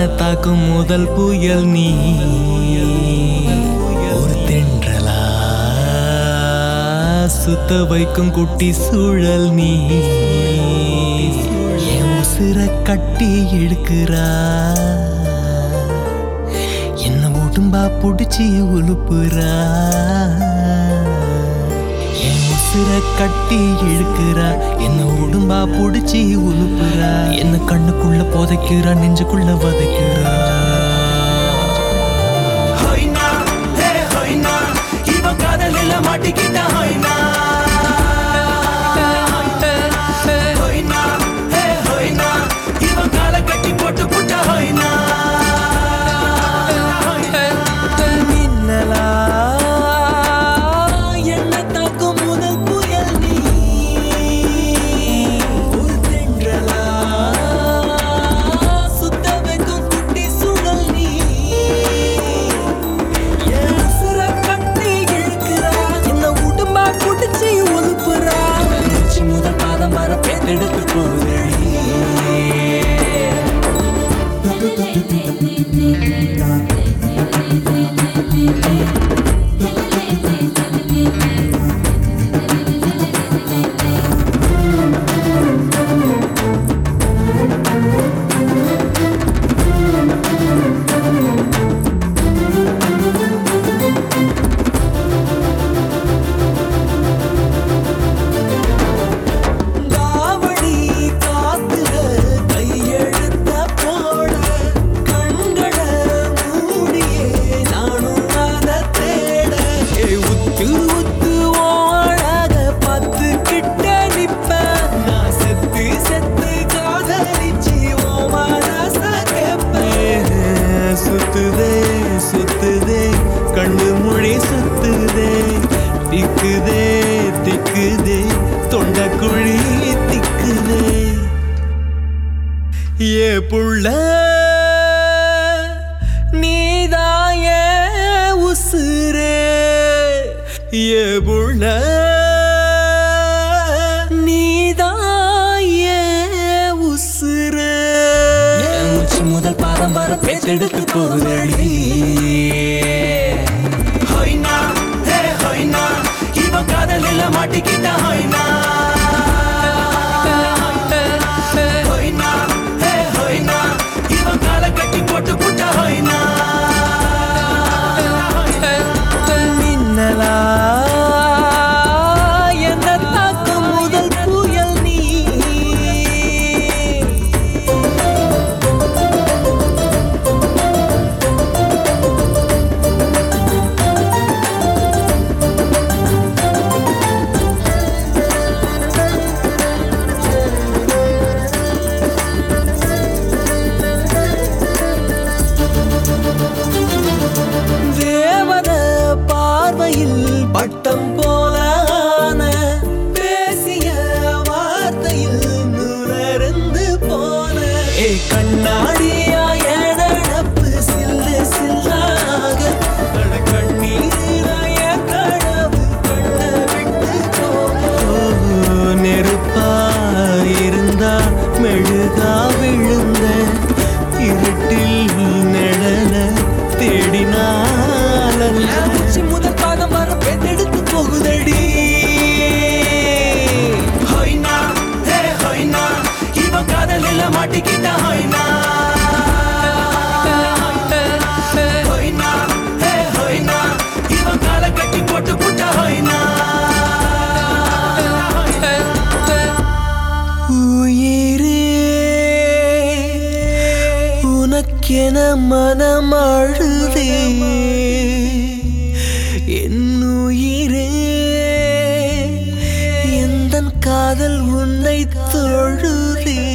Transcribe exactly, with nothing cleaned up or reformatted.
தாக்கும் முதல் புயல் நீ ஒரு தென்றலா சுத்த வைக்கும் குட்டி சூழல் நீ என் உசிர கட்டி இழுக்கிறா என்ன உடும்பா புடிச்சி உழுப்புறா என் உசிர கட்டி இழுக்கிறா என்ன உடும்பா புடிச்சி உழுப்புறா என்ன கண்ணுக்குள்ள புதைக்கிறா நெஞ்சுக்குள்ள வதைக்கிறா மாட்டிக்கிட்ட இவன் கால கட்டி போட்டு புட்ட ஹைனா மின்னலா என்ன தாக்கும் முதல் புயல் நீ ஒரு தென்றலா சுத்த வைக்கும் குட்டி சுழல் நீ என் உசுர கட்டி இழுக்கிறா என்ன உடும்பா குடிச்சு உழுப்புறா நெச்சி முதல் பாதம் வர பேத்தெடுத்து போகுதடி சுத்துதே சுத்துதே கண்ணு மொழி சுத்துதே திக்குதே திக்குதே தொண்ட குழி திக்குதே ஏ புள்ள நீதாய உசுரே ஏ புள்ள நீதாய உசுரே முதல் பாதம் வர பேத்தெடுத்து போகுதடி ஹைனா ஹே ஹைனா இவன் காதலில் மாட்டிக்கிட்ட ஹைனா ஹைனா ஹே ஹைனா இவன் கால கட்டி போட்டு புட்ட ஹைனா மின்னலா என்ன தாக்கும் முதல் புயல் நீ பட்டம் போலான பேசிய வார்த்தையில் நுணர்ந்து போன ஏ கண்ணாடியா நடப்பு சில்லு சில்லாக கண்ணீராய கனவு கண்ண விட்டு போக நெருப்பா இருந்தா மெழுகா விழுந்த இருட்டில் நிழல தேடினால முதல் பாதம் வர பேத்தெடுத்து போகுதடி ஹைனா ஹே ஹைனா இவன் காதலில் மாட்டிக்கிட்ட ஹைனா ஹைனா ஹே ஹைனா இவன் கால கட்டி போட்டு புட்ட ஹைனா உயிரே உனக்கென மனம் அழுதே என்னுயிரே எந்தன் காதல் உன்னை தொழுதே